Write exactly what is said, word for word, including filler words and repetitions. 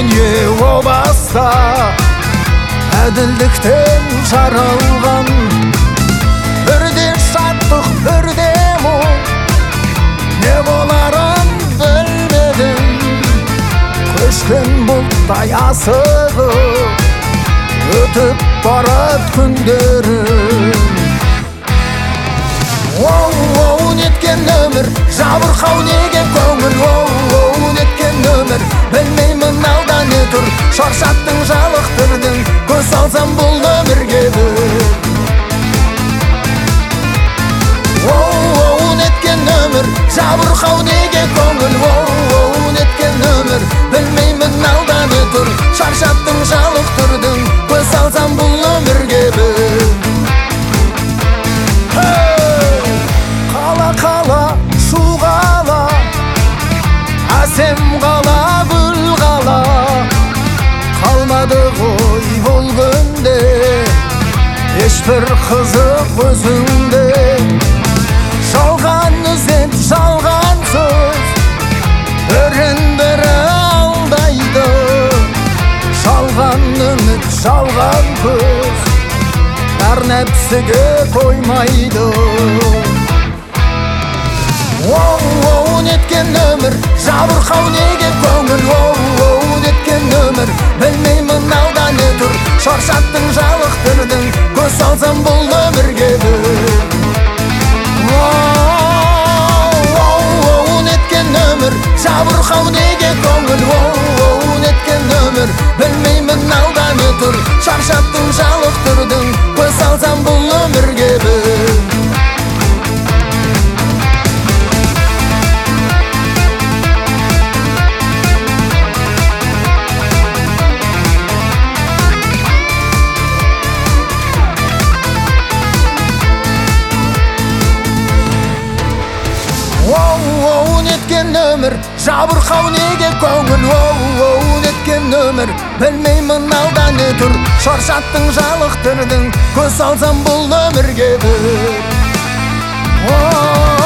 дүние о баста әділдіктен жаралған, бірде шаттық, бірде мұң, не боларын білмедім. Көшкен бұлттай асығып өтіп барат күндерім. Оу-оу, неткен өмір, жабырқау неге көңіл. Оу-оу, неткен өмір, білмеймін алда не тұр. Шаршаттың, жалықтырдың, көз салсам бұл өмірге бір. Оу-оу, неткен өмір, жабырқау неге көңіл. Оу-оу, неткен өмір, білмеймін алда не тұр. Шаршаттың, жалықтырдың, көз салсам бұл өмірге бір. Қала, шу қала, әсем қала, гүл қала, қалмады ғой бұл күнде ешбір қызық өзіңде. Жалған ізет, жалған сөз, бірін-бірі алдайды. Жалған үміт, жалған көз, әр нәпсіге тоймайды. Оу-оу, неткен өмір, жабырқау неге көңіл. Оу-оу, неткен өмір, білмеймін алда не тұр. Шаршаттың, жалықтырдың, көз салсам бұл өмірге бір. Оу-оу, неткен өмір, жабырқау неге көңіл. Оу-оу, неткен өмір, білмеймін алда не тұр. Шаршаттың, жалықтырдың, көз салсам бұл өмірге бір. Оу-оу, неткен өмір, жабырқау неге көңіл. Оу-оу, неткен өмір, білмеймін алда не тұр. Шаршаттың, жалықтырдың, көз салсам бұл өмірге бір.